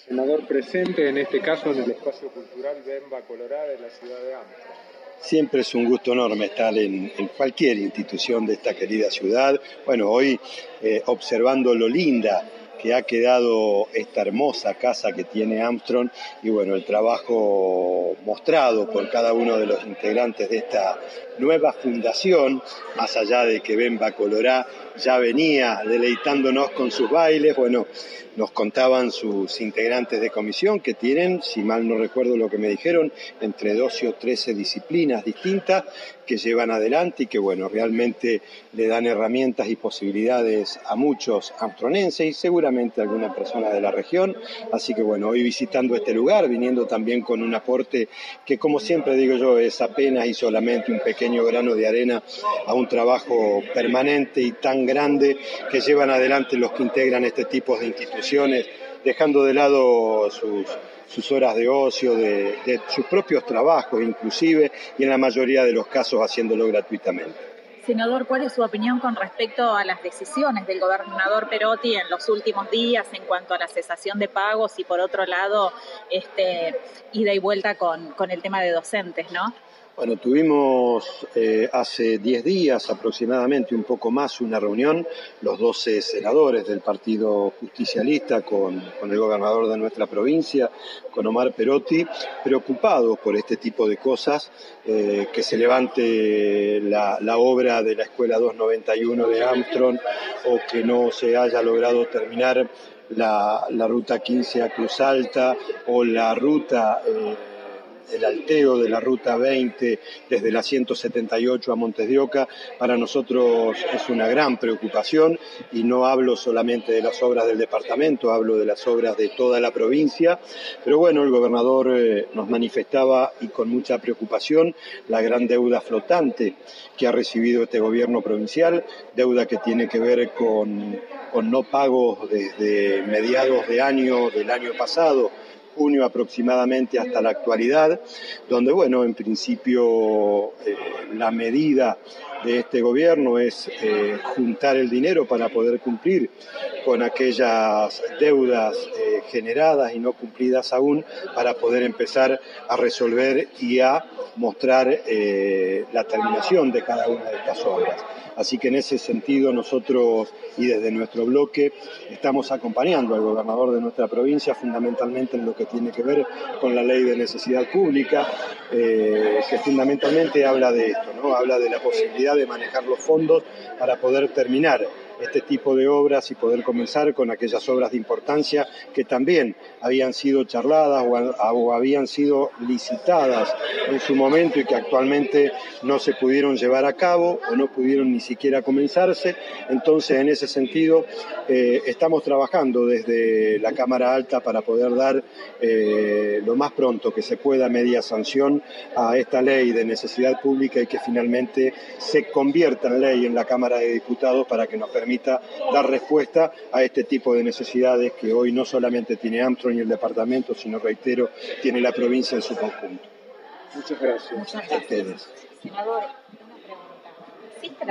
Senador, presente en este caso en el espacio cultural Bemba Colorada en la ciudad de Amsterdam. Siempre es un gusto enorme estar en cualquier institución de esta querida ciudad. Bueno, hoy observando lo linda que ha quedado esta hermosa casa que tiene Armstrong y bueno, el trabajo mostrado por cada uno de los integrantes de esta nueva fundación, más allá de que Bemba Colorá ya venía deleitándonos con sus bailes, bueno, nos contaban sus integrantes de comisión que tienen, si mal no recuerdo lo que me dijeron, entre 12 o 13 disciplinas distintas que llevan adelante y que bueno, realmente le dan herramientas y posibilidades a muchos armstronenses y seguramente a alguna persona de la región. Así que bueno, hoy visitando este lugar, viniendo también con un aporte que como siempre digo yo, es apenas y solamente un pequeño grano de arena a un trabajo permanente y tan grande que llevan adelante los que integran este tipo de instituciones, dejando de lado sus horas de ocio, de sus propios trabajos inclusive, y en la mayoría de los casos haciéndolo gratuitamente. Senador, ¿cuál es su opinión con respecto a las decisiones del gobernador Perotti en los últimos días en cuanto a la cesación de pagos y por otro lado, ida y vuelta con el tema de docentes, ¿no? Bueno, tuvimos hace 10 días aproximadamente, un poco más, una reunión, los 12 senadores del Partido Justicialista con el gobernador de nuestra provincia, con Omar Perotti, preocupados por este tipo de cosas, que se levante la obra de la Escuela 291 de Armstrong o que no se haya logrado terminar la Ruta 15 a Cruz Alta o la ruta... el alteo de la Ruta 20 desde la 178 a Montes de Oca, para nosotros es una gran preocupación y no hablo solamente de las obras del departamento, hablo de las obras de toda la provincia, pero bueno, el gobernador nos manifestaba y con mucha preocupación la gran deuda flotante que ha recibido este gobierno provincial, deuda que tiene que ver con no pagos desde mediados de año del año pasado, junio aproximadamente hasta la actualidad, donde, bueno, en principio la medida de este gobierno es juntar el dinero para poder cumplir con aquellas deudas generadas y no cumplidas aún, para poder empezar a resolver y a mostrar la terminación de cada una de estas obras. Así que en ese sentido nosotros y desde nuestro bloque estamos acompañando al gobernador de nuestra provincia fundamentalmente en lo que tiene que ver con la ley de necesidad pública, que fundamentalmente habla de esto, ¿no? Habla de la posibilidad de manejar los fondos para poder terminar este tipo de obras y poder comenzar con aquellas obras de importancia que también habían sido charladas o habían sido licitadas en su momento y que actualmente no se pudieron llevar a cabo o no pudieron ni siquiera comenzarse. Entonces, en ese sentido, estamos trabajando desde la Cámara Alta para poder dar lo más pronto que se pueda media sanción a esta ley de necesidad pública y que finalmente se convierta en ley en la Cámara de Diputados para que nos permita dar respuesta a este tipo de necesidades que hoy no solamente tiene Armstrong y el departamento, sino, reitero, tiene la provincia en su conjunto. Muchas gracias. Muchas gracias. Senador, una pregunta. ¿Existe la